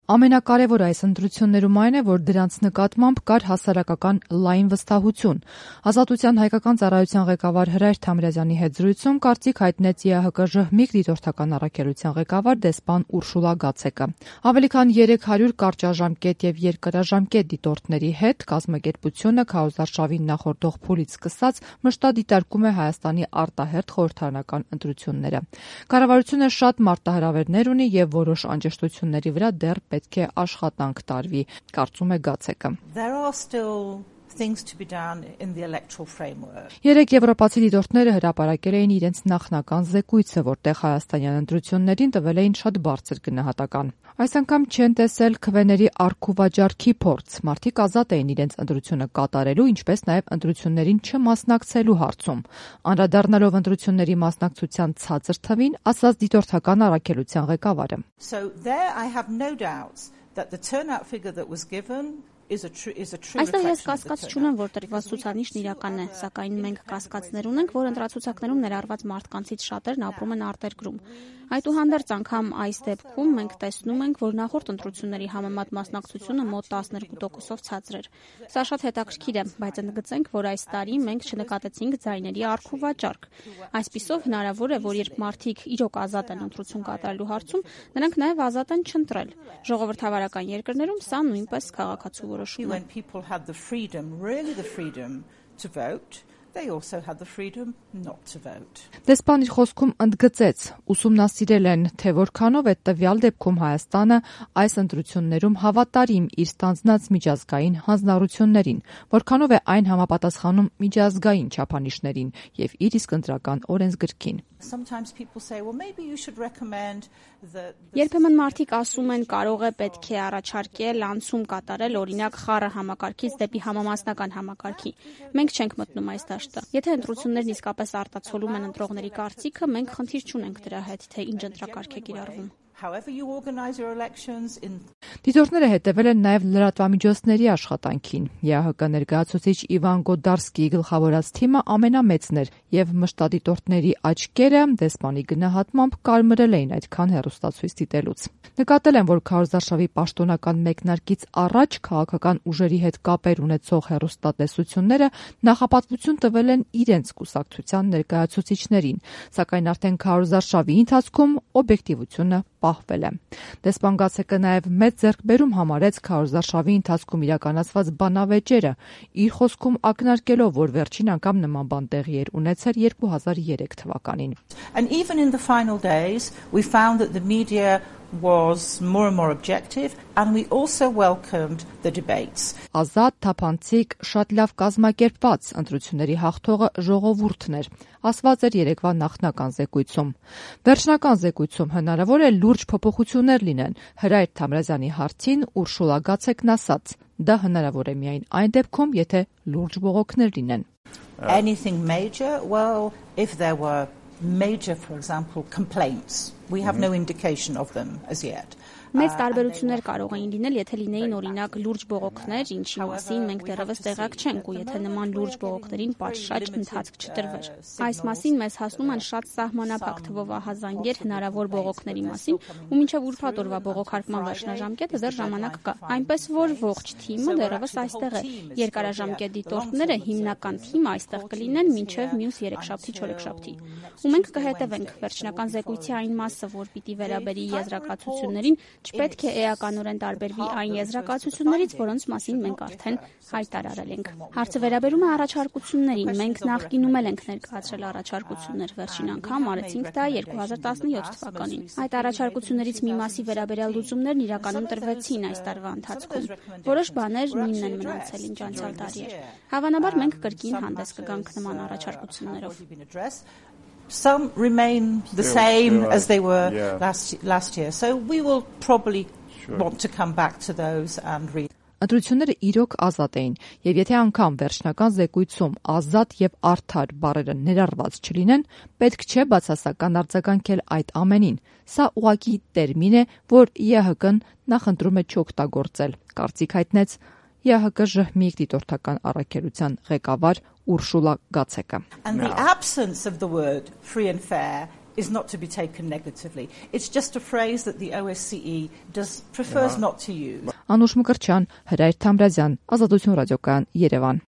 Ամենակարևորը այս ընտրություններում այն է, որ դրանց նկատմամբ կար հասարակական լայն վստահություն։ Ազատության հայկական ծառայության ղեկավար Հրայր Թամրազյանի հետ զրույցում կարծիք հայտնեց ԵԱՀԿ ՄԻԳ դիտորդական առաքելության ղեկավար դեսպան Ուրշուլա Գացեկը։ Ավելի քան 300 կարճաժամկետ եւ երկարաժամկետ դիտորդների հետ կազմակերպությունը քարոզարշավին նախորդող փուլից սկսած մշտադիտարկում է Հայաստանի արտահերթ խորհրդարանական ընտրությունները։ Կառավարությունը շատ մարտահրավերներ ունի եւ որոշ անջշտությունների վրա դեռ պետք է աշխատանք տարվի, կարծում է Գացեկը։ Երեք եվրոպացի դիտորդները հրապարակել էին իրենց նախնական զեկույցը, որտեղ հայաստանյան ընտրություններին տվել էին շատ բարձր գնահատական։ Այս անգամ չեն տեսել քվեների առք ու վաճառքի փորձ։ Մարդիկ ազատ էին իրենց ընտրությունը կատարելու, ինչպես նաև ընտրություններին չմասնակցելու հարցում։ Անդրադառնալով ընտրությունների մասնակցության ցածր թվին, ասաց դիտորդական առաքելության ղեկավարը. Այստեղ ես կասկած չունեմ, որ տրված ցուցանիշն իրական է, սակայն մենք կասկածներ ունենք, որ ընտրացուցակներում ներառված մարդկանցից շատերն ապրում են արտերկրում։ Այդուհանդերձ անգամ այս դեպքում մենք տեսնում ենք, որ նախորդ ընտրությունների համեմատ մասնակցությունը մոտ 12%-ով ցածր էր։ Սա շատ հետաքրքիր է, բայց ընդգծենք, որ այս տարի մենք չնկատեցինք ձայների առք ու վաճառք։ Այսպիսով հնարավոր է, որ երբ մարդիկ իրոք ազատ են ընտրություն կատարելու հարցում, նրանք նաև ազատ են չընտրել։ Ժողովրդավարական երկրներում սա նույնպես քաղաքացու որոշում է։ Դեսպան իր խոսքում ընդգծեց, ուսումնասիրել են, թե որքանով է տվյալ դեպքում Հայաստանը այս ընտրություններում հավատարիմ իր ստանձնած միջազգային հանձնառություններին, որքանով է այն համապատասխանում միջազգային չափանիշներին եւ իր իսկ ընտրական օրենսգրքին։ Երբեմն մարդիկ ասում են, կարող է պետք է առաջարկել անցում կատարել օրինակ խառը համակարգից դեպի համամասնական համակարգի։ Մենք չենք մտնում այս դաշտը։ Եթե ընտրություններն իսկապես արտացոլում են ընտրողների կարծիքը, մենք խնդիր չունենք դրա հետ, թե ինչ ընտրակարգ է կիրառվում։ Դիտորդները հետևել են նաև լրատվամիջոցների աշխատանքին։ ԵԱՀԿ ներկայացուցիչ Իվան Գոդարսկիի գլխավորած թիմը ամենամեծն էր եւ մշտադիտորդների աչքերը դեսպանի գնահատմամբ կարմրել էին այդքան հեռուստացույց դիտելուց։ Նկատել են, որ քարոզարշավի պաշտոնական մեկնարկից առաջ քաղաքական ուժերի հետ կապեր ունեցող հեռուստատեսությունները նախապատվություն տվել են իրենց կուսակցության ներկայացուցիչներին, սակայն արդեն քարոզարշավի ընթացքում օբյեկտիվությունը պահվել է։ Դեսպան Գացեկը նաև մեծ ձեռքբերում համարեց քարոզարշավի ընթացքում իրականացված բանավեճերը, իր խոսքում ակնարկելով, որ վերջին անգամ նման բան տեղի էր ունեցել 2003 թվականին։ Was more and more objective, and we also welcomed the debates. Ազատ, թափանցիկ, շատ լավ կազմակերպված ընտրությունների հաղթողը ժողովուրդն էր, ասված էր երեկվա նախնական զեկույցում։ Վերջնական զեկույցում հնարավոր է լուրջ փոփոխություններ լինեն։ Հրայր Թամրազյանի հարցին Ուրշուլա Գացեկն ասաց. դա հնարավոր է միայն այն դեպքում, եթե լուրջ բողոքներ լինեն։ Anything major? Well, if there were major, for example, complaints. We have no indication of them as yet. Մեծ տարբերություններ կարող էին լինել, եթե լինեին օրինակ լուրջ բողոքներ, ինչի մասին մենք դեռևս տեղյակ չենք, ու եթե նման լուրջ բողոքներին պատշաճ ընթացք չտրվեր։ Այս մասին մեզ հասնում են շատ սահմանափակ թվով ահազանգեր հնարավոր բողոքների մասին, ու մինչև ուրբաթ օրվա բողոքարկման վերջնաժամկետը դեռ ժամանակ կա։ Այնպես որ ողջ թիմը դեռևս այստեղ է։ Երկարաժամկետ դիտորդները հիմնական թիմը այստեղ կլինեն մինչև մյուս երեքշաբթի չորեքշաբթի։ Ու մենք կհետևենք վերջնական զեկույցի այն մասը, որ պիտի վերաբերի եզրակացություններին, չպետք է էականորեն տարբերվի այն եզրակացություններից, որոնց մասին մենք արդեն հայտարարել ենք։ Հարցը վերաբերում է առաջարկություններին։ Մենք նախկինում ենք ներկայացրել առաջարկություններ, վերջին անգամ արեցինք դա 2017 թվականին։ Այդ առաջարկություններից մի մասի վերաբերյալ լուծումներն իրականում տրվեցին այս տարվա ընթացքում։ Որոշ բաներ նույնն են մնացել, ինչ անցյալ տարի էր։ Հավանաբար մենք կրկին հանդես կգանք նման առաջարկություններով։ Some remain the same as they were last year. So we will probably want to come back to those and read. Ընտրությունները իրոք ազատ էին, եւ եթե անգամ վերջնական զեկույցում ազատ եւ արդար բառերը ներառված չլինեն, պետք չէ բացասական արձագանքել այդ ամենին։ Սա ուղղակի տերմին է, որ ԵԱՀԿ-ն նախընտրում է չօգտագործել, կարծիք հայտնեց ԵԱՀԿ ՄԻԳ դիտորդական առաքելության ղեկավար Ուրշուլա Գացեկը. And the absence of the word free and fair is not to be taken negatively. It's just a phrase that the OSCE prefers not to use. Անուշ Մկրտչյան, Հրայր Թամրազյան, Ազատություն ռադիոկայան, Երևան։